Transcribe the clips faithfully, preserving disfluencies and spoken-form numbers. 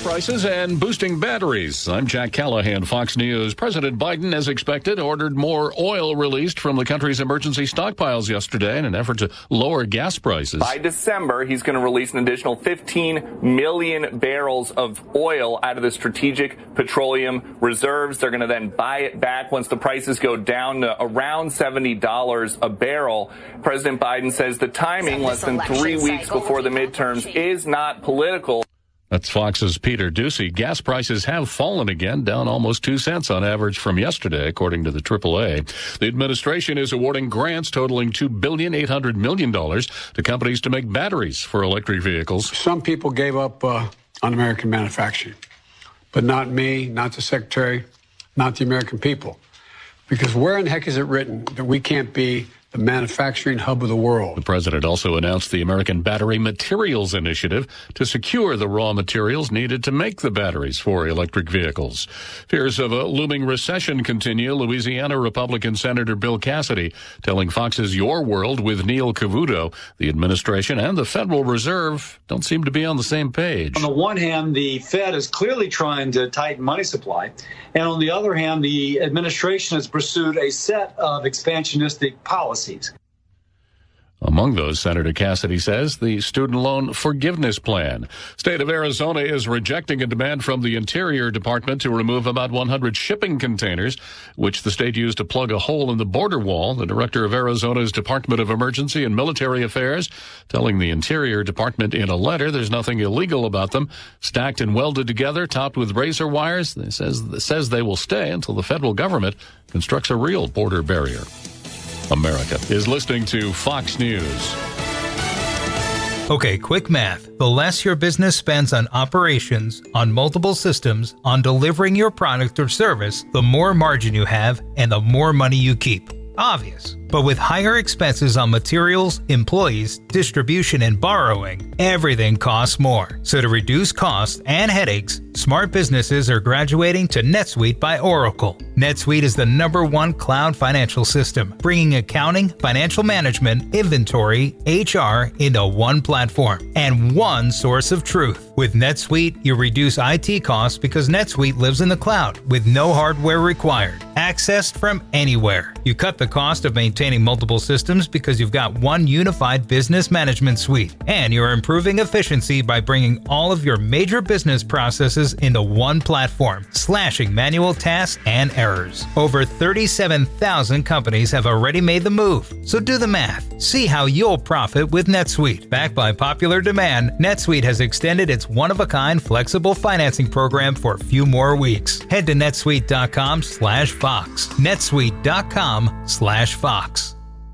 prices and boosting batteries. I'm Jack Callahan, Fox News. President Biden, as expected, ordered more oil released from the country's emergency stockpiles yesterday in an effort to lower gas prices. By December, he's going to release an additional fifteen million barrels of oil out of the strategic petroleum reserves. They're going to then buy it back once the prices go down to around seventy dollars a barrel. President Biden says the timing, less than three weeks before the midterms, is not political. That's Fox's Peter Doocy. Gas prices have fallen again, down almost two cents on average from yesterday, according to the triple A. The administration is awarding grants totaling two billion eight hundred million dollars to companies to make batteries for electric vehicles. Some people gave up uh, on American manufacturing, but not me, not the Secretary, not the American people. Because where in the heck is it written that we can't be the manufacturing hub of the world? The president also announced the American Battery Materials Initiative to secure the raw materials needed to make the batteries for electric vehicles. Fears of a looming recession continue. Louisiana Republican Senator Bill Cassidy telling Fox's Your World with Neil Cavuto the administration and the Federal Reserve don't seem to be on the same page. On the one hand, the Fed is clearly trying to tighten money supply. And on the other hand, the administration has pursued a set of expansionistic policies. Among those, Senator Cassidy says, the student loan forgiveness plan. State of Arizona is rejecting a demand from the Interior Department to remove about one hundred shipping containers, which the state used to plug a hole in the border wall. The director of Arizona's Department of Emergency and Military Affairs telling the Interior Department in a letter there's nothing illegal about them. Stacked and welded together, topped with razor wires, it says, it says they will stay until the federal government constructs a real border barrier. America is listening to Fox News. Okay, quick math. The less your business spends on operations, on multiple systems, on delivering your product or service, the more margin you have and the more money you keep. Obvious. But with higher expenses on materials, employees, distribution, and borrowing, everything costs more. So to reduce costs and headaches, smart businesses are graduating to NetSuite by Oracle. NetSuite is the number one cloud financial system, bringing accounting, financial management, inventory, H R into one platform and one source of truth. With NetSuite, you reduce I T costs because NetSuite lives in the cloud with no hardware required, accessed from anywhere. You cut the cost of maintaining multiple systems because you've got one unified business management suite, and you're improving efficiency by bringing all of your major business processes into one platform, slashing manual tasks and errors. Over thirty-seven thousand companies have already made the move, so do the math. See how you'll profit with NetSuite. Backed by popular demand, NetSuite has extended its one-of-a-kind flexible financing program for a few more weeks. Head to netsuite.com slash Fox. netsuite.com slash Fox.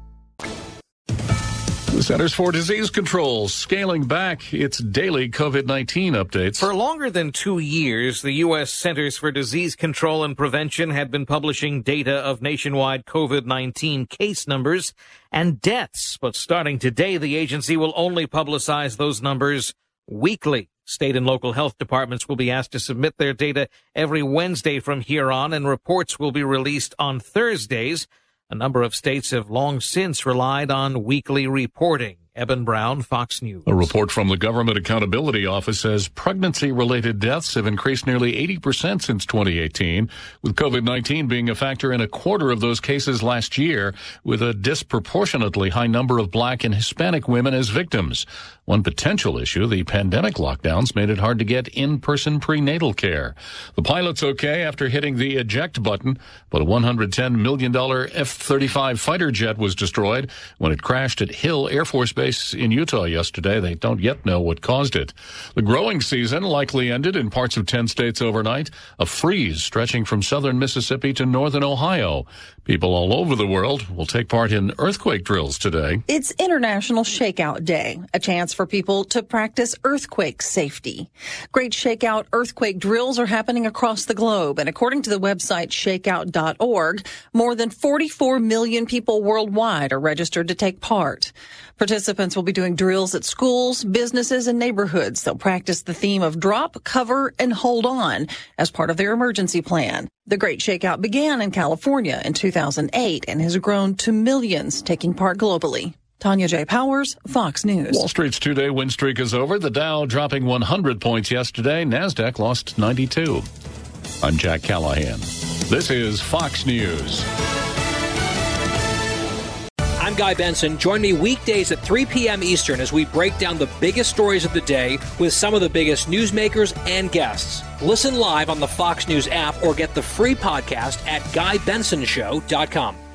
The Centers for Disease Control scaling back its daily COVID nineteen updates. For longer than two years, the U S Centers for Disease Control and Prevention had been publishing data of nationwide COVID nineteen case numbers and deaths. But starting today, the agency will only publicize those numbers weekly. State and local health departments will be asked to submit their data every Wednesday from here on, and reports will be released on Thursdays. A number of states have long since relied on weekly reporting. Eben Brown, Fox News. A report from the Government Accountability Office says pregnancy-related deaths have increased nearly eighty percent since twenty eighteen, with COVID nineteen being a factor in a quarter of those cases last year, with a disproportionately high number of Black and Hispanic women as victims. One potential issue, the pandemic lockdowns made it hard to get in-person prenatal care. The pilot's okay after hitting the eject button, but a one hundred ten million dollars F thirty-five fighter jet was destroyed when it crashed at Hill Air Force Base in Utah yesterday. They don't yet know what caused it. The growing season likely ended in parts of ten states overnight, a freeze stretching from southern Mississippi to northern Ohio. People all over the world will take part in earthquake drills today. It's International Shakeout Day, a chance for people to practice earthquake safety. Great Shakeout earthquake drills are happening across the globe, and according to the website shakeout dot org, more than forty-four million people worldwide are registered to take part. Participants will be doing drills at schools, businesses, and neighborhoods. They'll practice the theme of drop, cover, and hold on as part of their emergency plan. The Great Shakeout began in California in two thousand eight and has grown to millions taking part globally. Tanya J. Powers, Fox News. Wall Street's two-day win streak is over. The Dow dropping one hundred points yesterday. NASDAQ lost ninety-two. I'm Jack Callahan. This is Fox News. I'm Guy Benson. Join me weekdays at three p.m. Eastern as we break down the biggest stories of the day with some of the biggest newsmakers and guests. Listen live on the Fox News app or get the free podcast at guy benson show dot com.